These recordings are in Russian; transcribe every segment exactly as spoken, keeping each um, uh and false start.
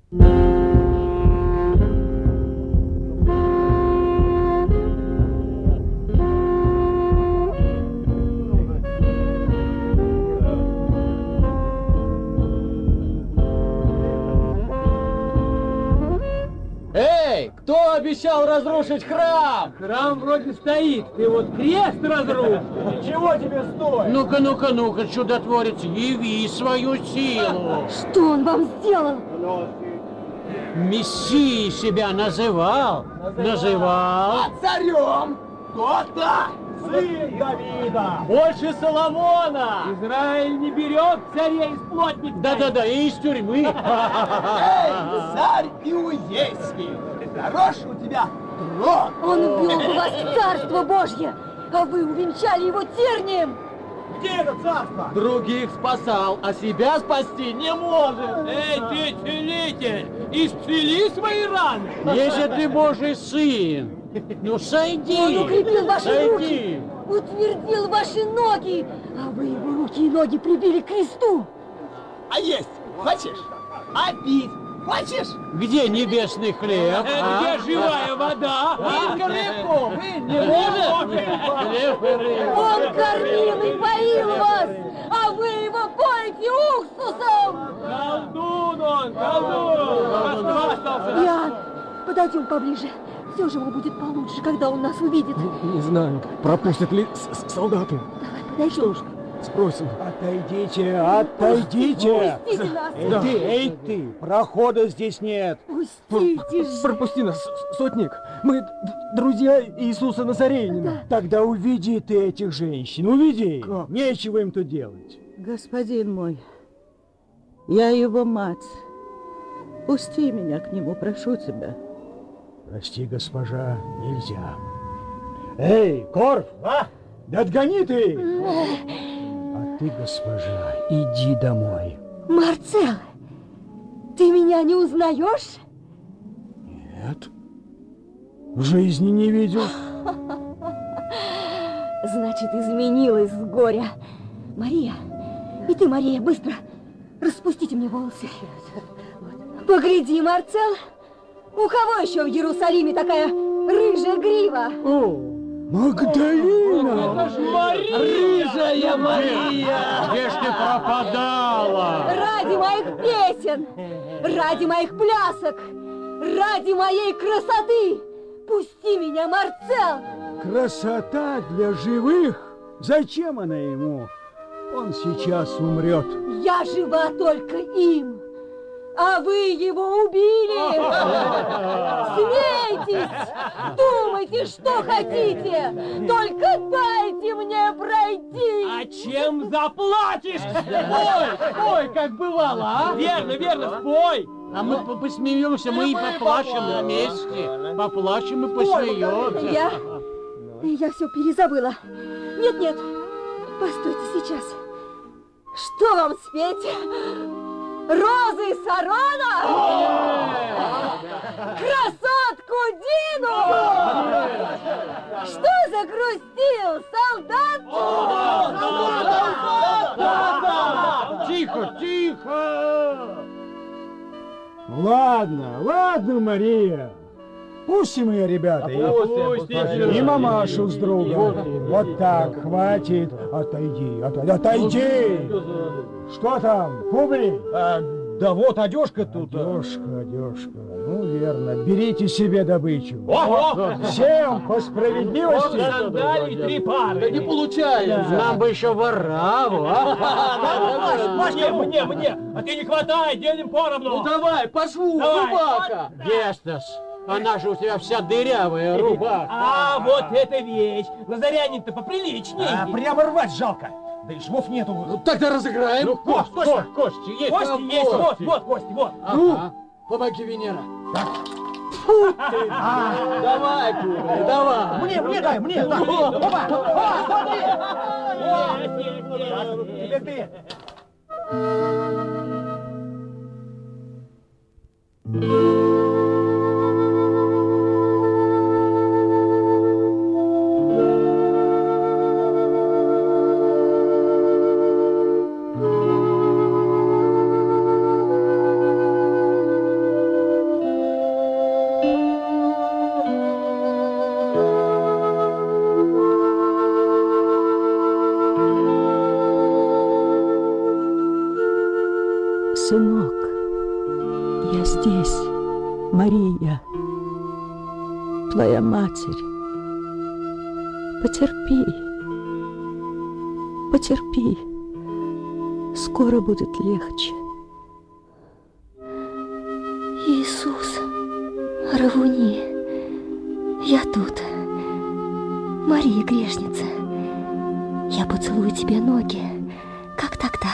Эй, кто обещал разрушить храм? Храм вроде стоит, ты вот крест разрушил. Чего тебе стоит? Ну-ка, ну-ка, ну-ка, чудотворец, яви свою силу. Что он вам сделал? Мессией себя называл? Называл. А царем? Кто-то? Сын Давида! Больше Соломона! Израиль не берет царей из плотницы. Да-да-да, и из тюрьмы. Эй, царь Иудейский! Хорош у тебя трон! Он ввел в вас царство Божье, а вы увенчали его тернием! Где это царство? Других спасал, а себя спасти не может. Эй, ты целитель, исцели свои раны. Если ты Божий сын, ну сойди. Он укрепил ваши сойди. руки, утвердил ваши ноги, а вы его руки и ноги прибили к кресту. А есть хочешь? А пить хочешь? Где небесный хлеб? а? Где живая вода? Вы крепко, вы не можете! Хлеб и рыба. Он кормил и поил вас, а вы его поете уксусом. Колдун он, колдун. Распастался. Иоанн, подойдем поближе. Все же ему будет получше, когда он нас увидит. Не знаю, пропустят ли солдаты. Давай подойдем. Спросим. Отойдите, отойдите! Пустите нас. Эй, ты, эй, ты, прохода здесь нет. Пустите же. Пропусти нас, с- сотник. Мы д- друзья Иисуса Назарянина. Тогда уведи ты этих женщин, уведи. Нечего им тут делать. Господин мой, я его мать. Пусти меня к нему, прошу тебя. Прости, госпожа, нельзя. Эй, Корф! А? Да отгони ты! А ты, госпожа, иди домой. Марцел, ты меня не узнаешь? Нет, в жизни не видел. Значит, изменилась с горя. Мария, и ты, Мария, быстро распустите мне волосы. Погляди, Марцел, у кого еще в Иерусалиме такая рыжая грива? О, Магдалина! Рыжая Мария! Где ж ты пропадала? Ради моих песен, ради моих плясок, ради моей красоты, пусти меня, Марцел! Красота для живых? Зачем она ему? Он сейчас умрет. Я жива только им, а вы его убили! Смейтесь! Думайте, что хотите! Только дайте мне пройти! А чем заплатишь? Спой, спой, как бывало, а? Верно, верно, спой. А мы по- посмеемся, мы и поплачем вместе. Поплачем и посмеемся. Я... Я все перезабыла. Нет-нет, постойте сейчас. Что вам спеть? Розы Сарона? Красотку Дину? Что загрустил, солдат? Тихо, тихо! Ладно, ладно, Мария. Пустим ее, ребята. И, Пустим. и мамашу с другом. Вот так, хватит. Отойди, отойди, отойди. Что там, Публий? Да вот одежка тут. Одежка, одежка. Ну, верно. Берите себе добычу. Ого! Всем по справедливости. Сандалий три пары. Да не получается. Нам бы еще вораву, а? Мне, мне, мне. А ты не хватай, делим поровну. Ну давай, по шву, Давай. рубака. Гестас, она же у тебя вся дырявая рубаха. А, вот эта вещь. Назарянин-то поприличней. А, прямо рвать жалко. Да и швов нету. Ну, тогда разыграем. Ну, кость, точно. кость, кости есть. Кости Там есть, вот, кости. вот, кости, вот. Ага. Помоги, Венера. Давай, Кура, давай. Мне, мне дай, мне. Давай, давай, смотри. Теперь ты. Я здесь, Мария, твоя матерь. Потерпи, потерпи, скоро будет легче. Иисус, Равуни, я тут. Мария грешница, я поцелую тебе ноги, как тогда.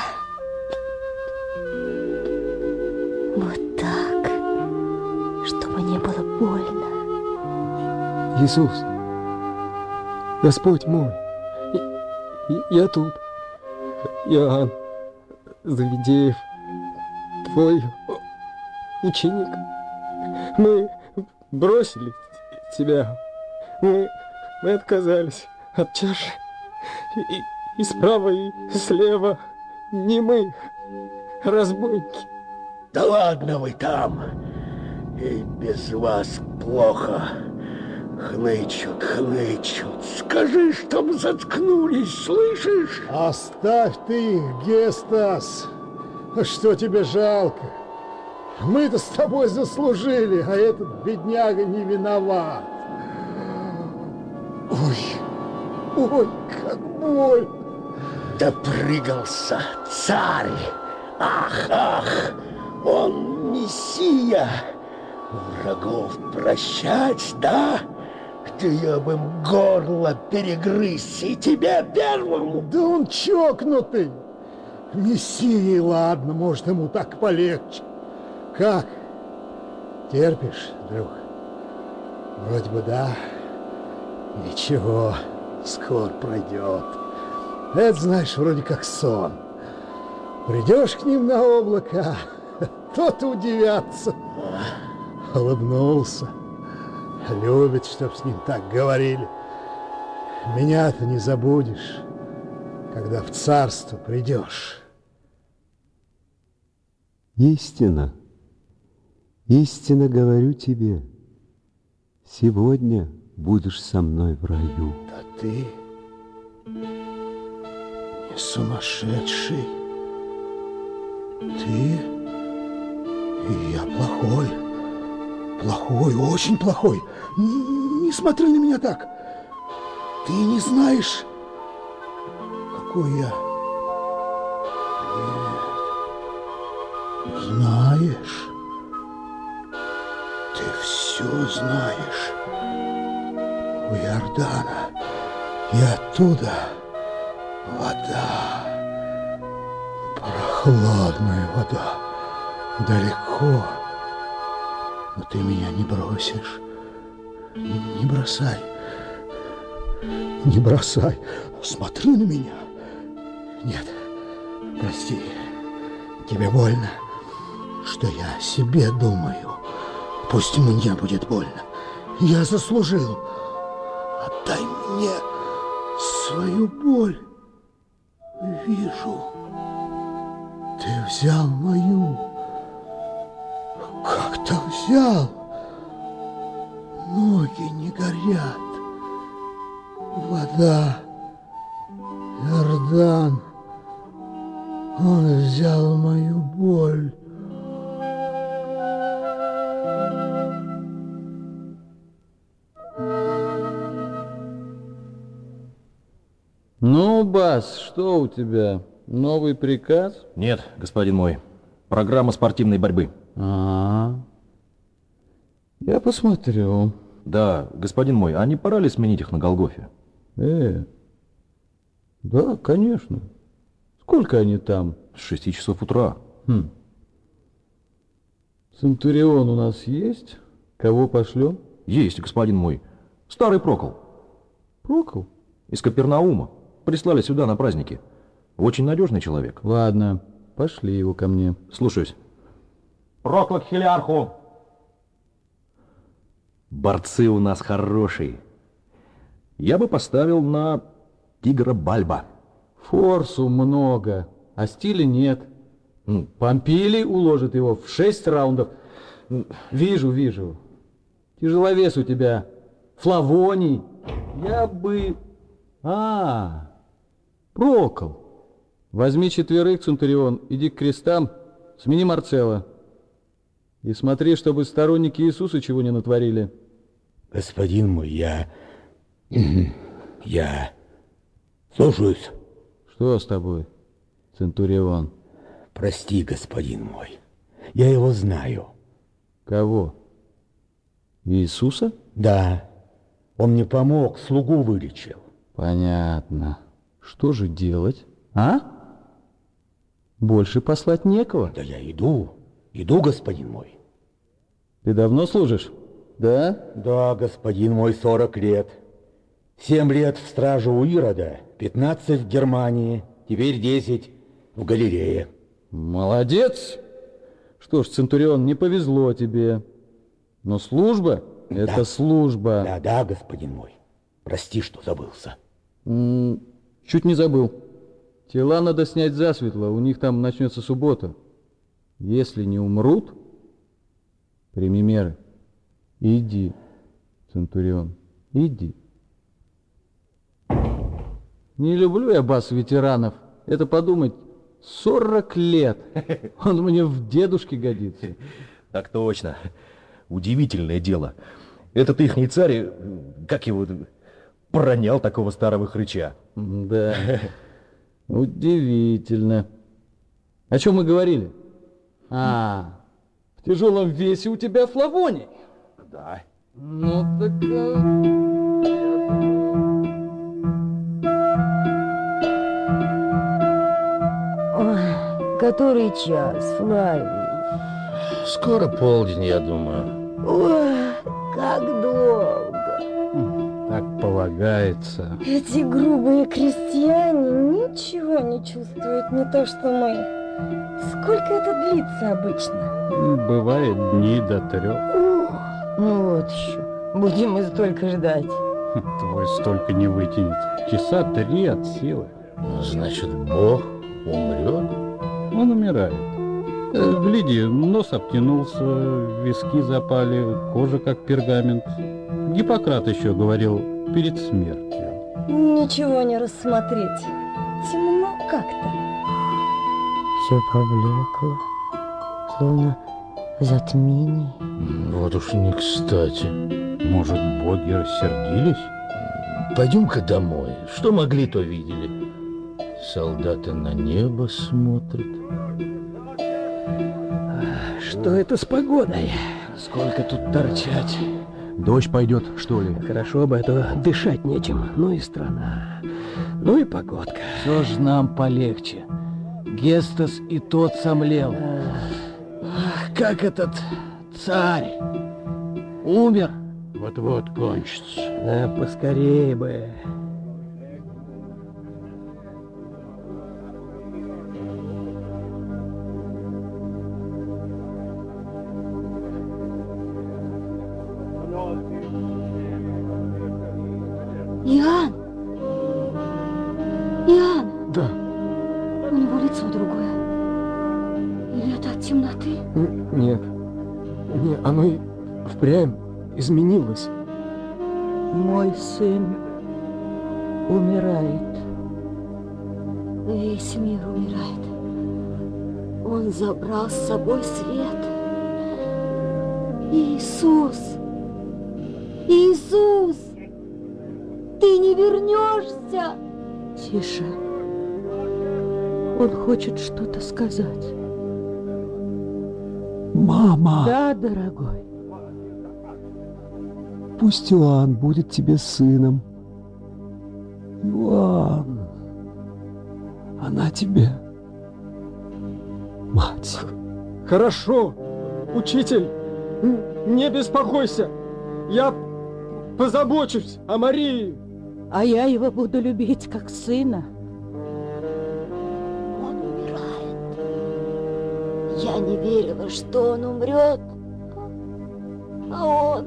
Вот так, чтобы не было больно. Иисус, Господь мой, я тут. Иоанн Завидеев, твой ученик. Мы бросили тебя. Мы, мы отказались от чаши. И, и справа, и слева не мы, разбойники. Да ладно вы там. И без вас плохо. Хнычут, хнычут. Скажи, чтоб заткнулись, слышишь? Оставь ты их, Гестас. Что тебе жалко? Мы-то с тобой заслужили, а этот бедняга не виноват. Ой, ой, как больно. Допрыгался царь. Ах, ах, он мессия. Врагов прощать, да? Да я бы им горло перегрыз, и тебе первому. Да он чокнутый. Мессии, ладно, может, ему так полегче. Как? Терпишь, друг? Вроде бы да. Ничего, скоро пройдет. Это, знаешь, вроде как сон. Придешь к ним на облако, тот удивятся. Улыбнулся. Любит, чтоб с ним так говорили. Меня-то не забудешь, когда в царство придешь. Истина, истинно говорю тебе, сегодня будешь со мной в раю. Да ты не сумасшедший. Ты и я плохой. Плохой, очень плохой. Не смотри на меня так. Ты не знаешь, какой я. Нет. Знаешь. Ты все знаешь. У Иордана. И оттуда вода. Прохладная вода. Далеко. Но ты меня не бросишь. Не бросай. Не бросай. Смотри на меня. Нет, прости. Тебе больно, что я о себе думаю. Пусть мне будет больно. Я заслужил. Отдай мне свою боль. Вижу, ты взял мою. Как-то взял. Ноги не горят. Вода. Иордан. Он взял мою боль. Ну, Бас, что у тебя? Новый приказ? Нет, господин мой. Программа спортивной борьбы. А, я посмотрю. Да, господин мой, а не пора ли сменить их на Голгофе? Э, да, конечно. Сколько они там? С шести часов утра. Хм. Центурион у нас есть? Кого пошлем? Есть, господин мой. Старый Прокол. Прокол? Из Капернаума. Прислали сюда на праздники. Очень надежный человек. Ладно, пошли его ко мне. Слушаюсь. Прокол к Хилиарху. Борцы у нас хорошие. Я бы поставил на Тигра Бальба. Форсу много, а стиля нет. Ну, Помпилий уложит его в шесть раундов. Вижу, вижу. Тяжеловес у тебя. Флавоний. Я бы... А, Прокол. Возьми четверых, Центурион, иди к крестам, смени Марцелла. И смотри, чтобы сторонники Иисуса чего не натворили. Господин мой, я... Я... Слушаюсь. Что с тобой, Центурион? Прости, господин мой. Я его знаю. Кого? Иисуса? Да. Он мне помог, слугу вылечил. Понятно. Что же делать, а? Больше послать некого? Да я иду. Иду, господин мой. Ты давно служишь? Да? Да, господин мой, сорок лет. Семь лет в страже у Ирода, пятнадцать в Германии, теперь десять в галерее. Молодец! Что ж, Центурион, не повезло тебе. Но служба — да. это служба. Да, да, господин мой. Прости, что забылся. М-м, чуть не забыл. Тела надо снять засветло, у них там начнется суббота. Если не умрут, прими меры. Иди, Центурион, иди. Не люблю я бас ветеранов. Это подумать, сорок лет. Он мне в дедушке годится. Так точно. Удивительное дело. Этот ихний царь, как его, пронял такого старого хрыча. Да, удивительно. О чем мы говорили? А, в тяжелом весе у тебя Флавоний. Да. Ну так... а... Ой, который час, Флавий? Скоро полдень, я думаю. Ой, как долго. Так полагается. Эти грубые крестьяне ничего не чувствуют, не то что мы. Сколько это длится обычно? Бывает дни до трех. Ух, ну вот еще. Будем мы столько ждать. Твой столько не вытянет. Часа три от силы. Значит, Бог умрет? Он умирает. Гляди, нос обтянулся, виски запали, кожа как пергамент. Гиппократ еще говорил перед смертью. Ничего не рассмотреть. Темно как-то. Все поблекло, словно затмение. Вот уж не кстати. Может, боги рассердились? Пойдем-ка домой. Что могли, то видели. Солдаты на небо смотрят. Что это с погодой? Сколько тут торчать? Дождь пойдет, что ли? Хорошо бы, а то дышать нечем. Ну и страна. Ну и погодка. Все ж нам полегче. Гестас и тот сомлел. Ах, как этот царь умер. Вот-вот кончится. Да, поскорее бы. Иоанн! Иоанн! Да. У него лицо другое. Или это от темноты? Н- Нет. Не, оно и впрямь изменилось. Мой сын умирает. Весь мир умирает. Он забрал с собой свет. Иисус! Иисус! Ты не вернешься! Тише. Он хочет что-то сказать. Мама! Да, дорогой. Пусть Иоанн будет тебе сыном. Иоанн, она тебе мать. Хорошо, учитель, н- не беспокойся. Я позабочусь о Марии. А я его буду любить как сына. Он умирает. Я не верила, что он умрет. А он...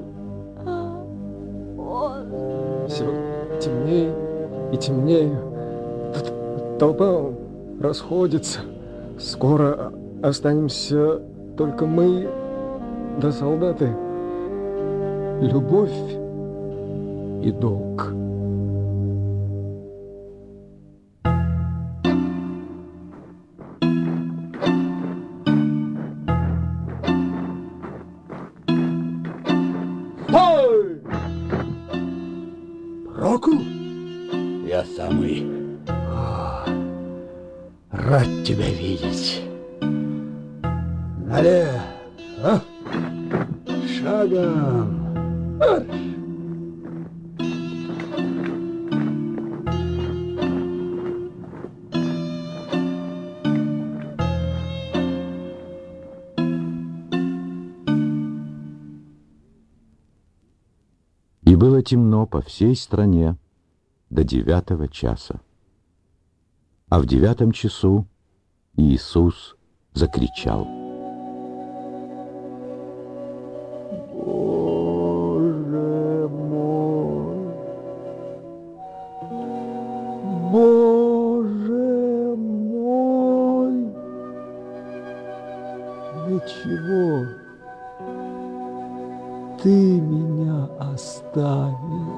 Он... Все темнее и темнее. Т- Толпа расходится. Скоро останемся только мы да солдаты. Любовь и долг. самый. О, рад тебя видеть. Налево, а? Шагом. Марш! И было темно по всей стране до девятого часа. А в девятом часу Иисус закричал: Боже мой, Боже мой, для чего ты меня оставил?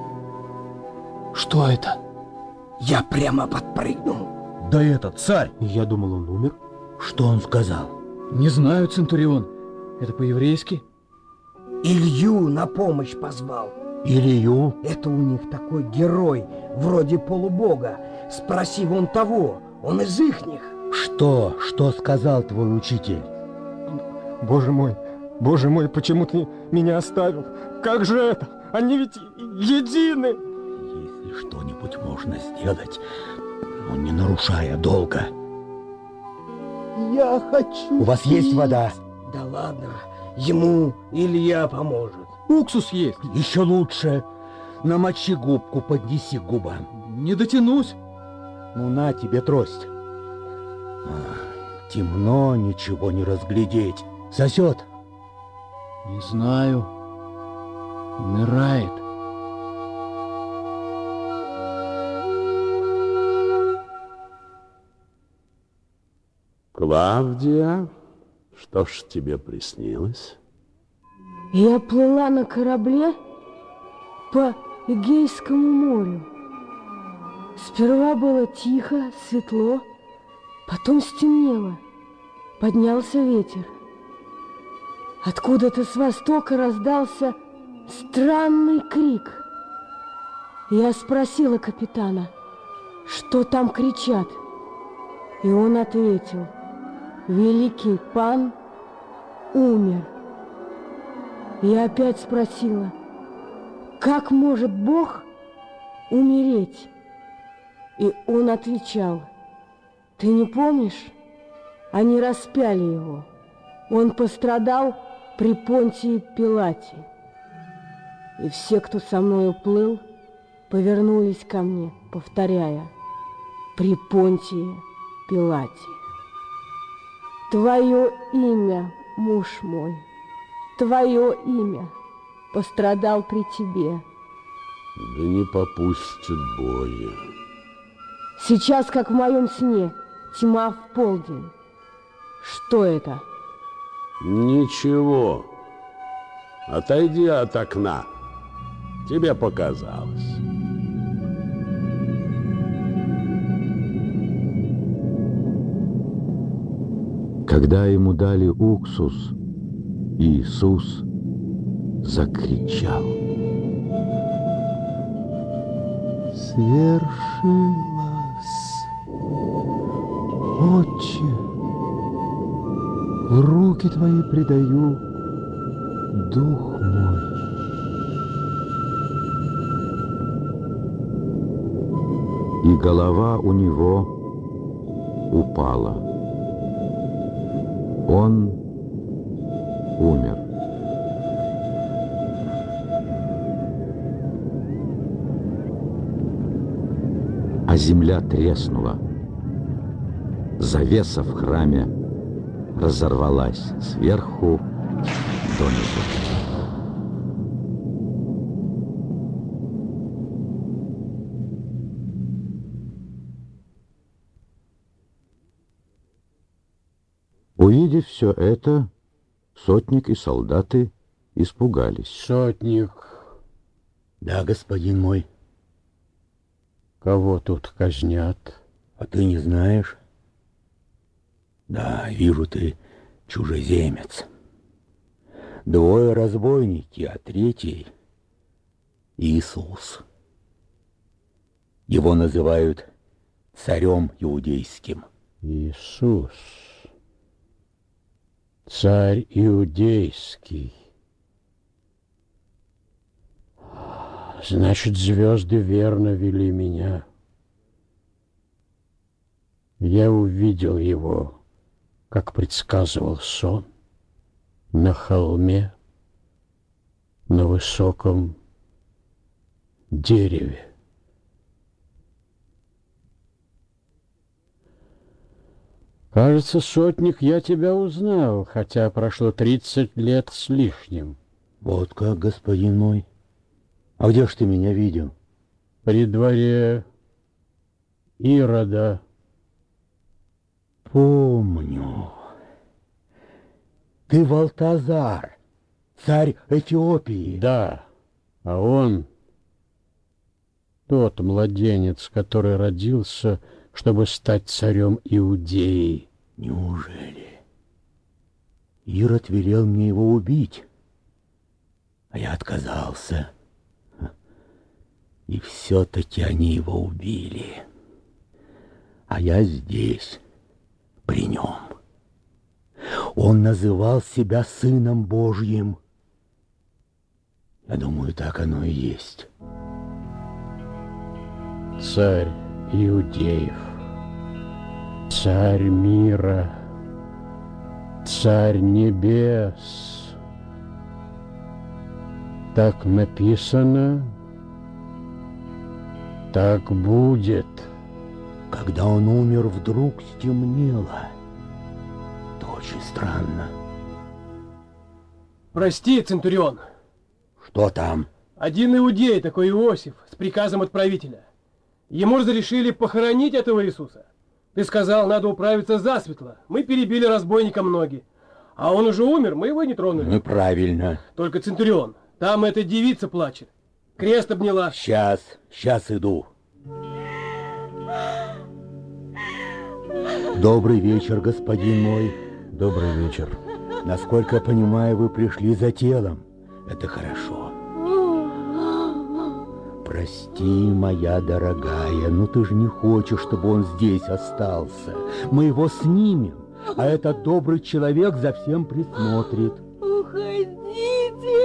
Что это? Я прямо подпрыгнул. Да это царь! Я думал, он умер. Что он сказал? Не знаю, Центурион. Это по-еврейски? Илью на помощь позвал. Илью? Это у них такой герой, вроде полубога. Спроси вон того, он из ихних. Что? Что сказал твой учитель? Боже мой, боже мой, почему ты меня оставил? Как же это? Они ведь едины. Если что-нибудь можно сделать, но не нарушая долга. Я хочу У вас есть вода? Да ладно, ему Илья поможет. Уксус есть. Еще лучше. Намочи губку, поднеси к губам. Не дотянусь. Ну на тебе трость. А, темно, ничего не разглядеть. Сосет? Не знаю. Умирает. Клавдия, что ж тебе приснилось? Я плыла на корабле по Эгейскому морю. Сперва было тихо, светло, потом стемнело, поднялся ветер. Откуда-то с востока раздался странный крик. Я спросила капитана, что там кричат, и он ответил: великий пан умер. Я опять спросила, как может Бог умереть? И он отвечал: ты не помнишь? Они распяли его. Он пострадал при Понтии Пилате. И все, кто со мною плыл, повернулись ко мне, повторяя: при Понтии Пилате. Твое имя, муж мой, твое имя пострадал при тебе. Да не попустит боги. Сейчас, как в моем сне, тьма в полдень. Что это? Ничего. Отойди от окна. Тебе показалось. Когда ему дали уксус, Иисус закричал: свершилось. Отче, в руки твои предаю дух мой. И голова у него упала. Он умер. А земля треснула. Завеса в храме разорвалась сверху донизу. Увидев все это, сотник и солдаты испугались. Сотник. Да, господин мой. Кого тут казнят? А ты не знаешь? Да, вижу, ты чужеземец. Двое разбойники, а третий — Иисус. Его называют царем иудейским. Иисус, царь иудейский. Значит, звезды верно вели меня. Я увидел его, как предсказывал сон, на холме, на высоком дереве. Кажется, сотник, я тебя узнал, хотя прошло тридцать лет с лишним. Вот как, господин мой. А где ж ты меня видел? При дворе Ирода. Помню. Ты Валтазар, царь Эфиопии. Да, а он тот младенец, который родился, чтобы стать царем Иудеи. Неужели? Ирод велел мне его убить, а я отказался. И все-таки они его убили. А я здесь, при нем. Он называл себя Сыном Божьим. Я думаю, так оно и есть. Царь иудеев, царь мира, царь небес. Так написано, так будет. Когда он умер, вдруг стемнело. Это очень странно. Прости, Центурион. Что там? Один иудей, такой Иосиф, с приказом от правителя. Ему разрешили похоронить этого Иисуса. Ты сказал, надо управиться засветло. Мы перебили разбойникам ноги. А он уже умер, мы его и не тронули. Ну, правильно. Только, Центурион, там эта девица плачет. Крест обняла. Сейчас, сейчас иду. Добрый вечер, господин мой. Добрый вечер. Насколько я понимаю, вы пришли за телом. Это хорошо. Прости, моя дорогая, но ты же не хочешь, чтобы он здесь остался. Мы его снимем, а этот добрый человек за всем присмотрит. Уходите!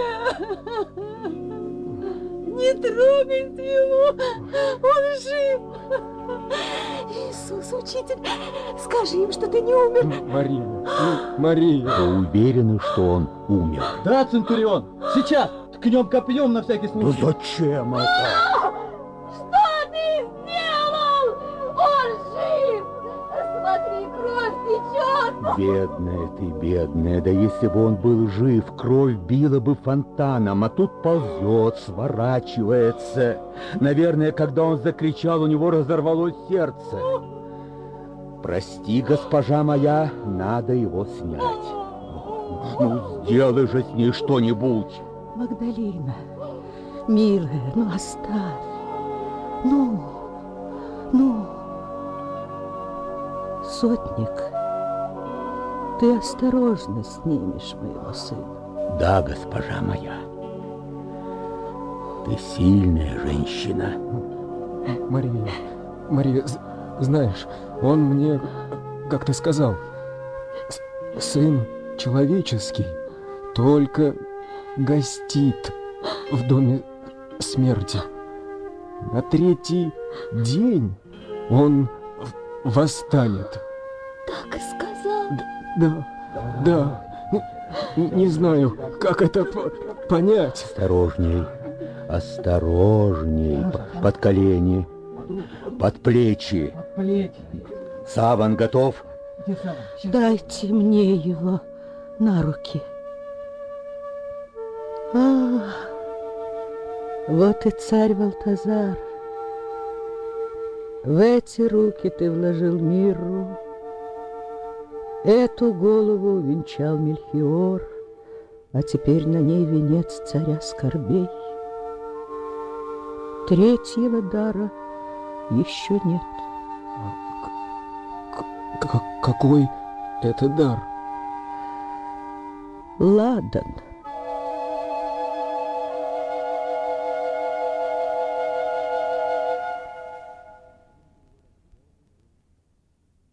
Не трогайте его! Он жив! Иисус, учитель, скажи им, что ты не умер. Мария, ну, Мария. Вы уверены, что он умер? Да, Центурион, сейчас ткнем копьем на всякий случай. Ну зачем это? Что ты сделал? Он жив! Смотри, кровь течет! Бедная ты, бедная, да если бы он был жив, кровь била бы фонтаном, а тут ползет, сворачивается. Наверное, когда он закричал, у него разорвалось сердце. Прости, госпожа моя, надо его снять. Ну, сделай же с ней что-нибудь. Магдалина, милая, ну оставь. Ну, ну. Сотник, ты осторожно снимешь моего сына. Да, госпожа моя. Ты сильная женщина. Мария, Мария, знаешь, он мне, как ты сказал, сын человеческий, только гостит в доме смерти. На третий день он восстанет. Так и сказал? Да, да. Не, не знаю, как это по понять. Осторожней, осторожней. Под колени, под плечи. Саван готов? Дайте мне его на руки. А, вот и царь Валтазар. В эти руки ты вложил мирру, эту голову венчал Мельхиор, а теперь на ней венец царя скорбей. Третьего дара еще нет. К какой это дар? Ладан.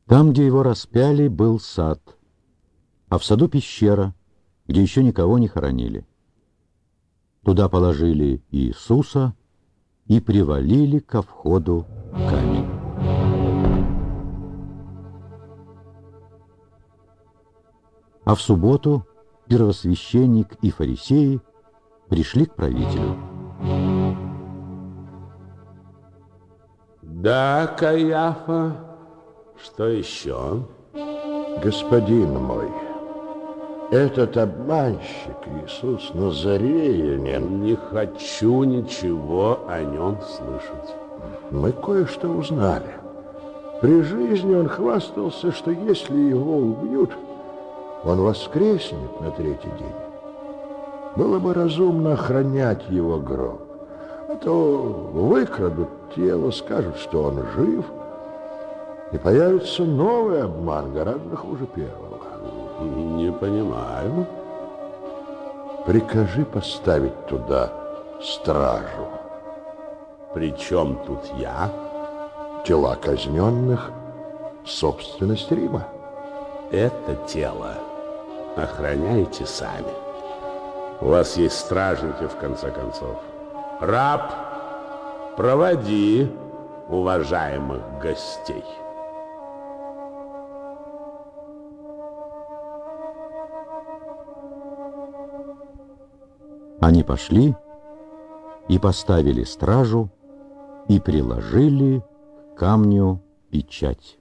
Там, где его распяли, был сад, а в саду пещера, где еще никого не хоронили. Туда положили Иисуса и привалили ко входу камень. А в субботу первосвященник и фарисеи пришли к правителю. Да, Каиафа, что еще? Господин мой, этот обманщик Иисус Назареянин... Не хочу ничего о нем слышать. Мы кое-что узнали. При жизни он хвастался, что если его убьют, он воскреснет на третий день. Было бы разумно охранять его гроб, а то выкрадут тело, скажут, что он жив, и появится новый обман, гораздо хуже первого. Не понимаю. Прикажи поставить туда стражу. При чем тут я? Тела казненных — собственность Рима. Это тело охраняйте сами. У вас есть стражники, в конце концов. Раб, проводи уважаемых гостей. Они пошли и поставили стражу и приложили к камню печать.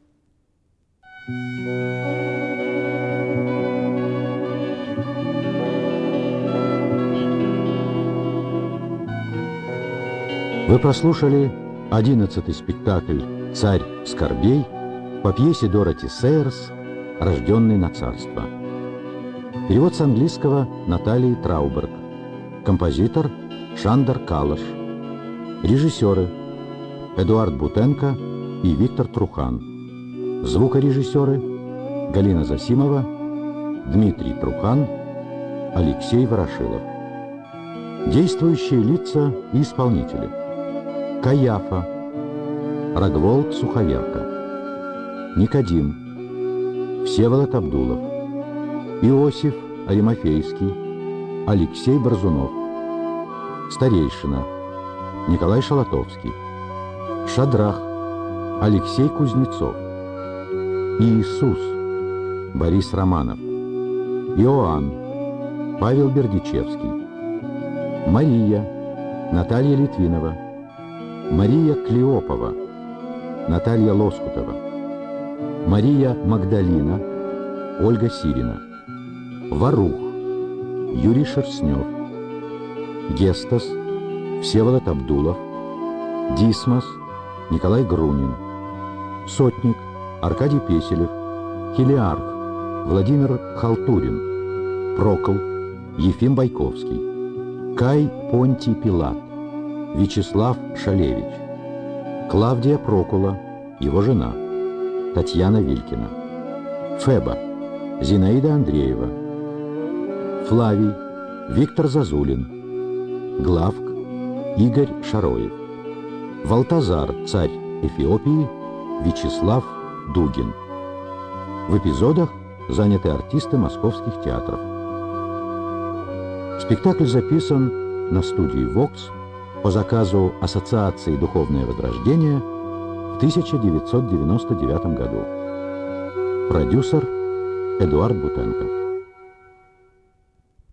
Вы прослушали одиннадцатый спектакль «Царь скорбей» по пьесе Дороти Сейерс «Рожденный на царство». Перевод с английского Натальи Трауберг. Композитор Шандар Калаш. Режиссеры Эдуард Бутенко и Виктор Трухан. Звукорежиссеры Галина Засимова, Дмитрий Трухан, Алексей Ворошилов. Действующие лица и исполнители: Каиафа, Рогволд Суховерка, Никодим, Всеволод Абдулов, Иосиф Аримофейский, Алексей Борзунов, старейшина Николай Шалатовский, Шадрах Алексей Кузнецов, Иисус Борис Романов, Иоанн Павел Бердичевский, Мария Наталья Литвинова, Мария Клеопова Наталья Лоскутова, Мария Магдалина Ольга Сирина, Варух Юрий Шерстнев, Гестас Всеволод Абдулов, Дисмос Николай Грунин, Сотник Аркадий Песелев, Хелиарх Владимир Халтурин, Прокл Ефим Байковский, Кай Понтий Пилат Вячеслав Шалевич, Клавдия Прокула, его жена Татьяна Вилькина, Феба Зинаида Андреева, Флавий Виктор Зазулин, Главк Игорь Шароев, Валтазар, царь Эфиопии, Вячеслав Дугин. В эпизодах заняты артисты московских театров. Спектакль записан на студии «Вокс» по заказу Ассоциации «Духовное возрождение» в тысяча девятьсот девяносто девятом году. Продюсер Эдуард Бутенко.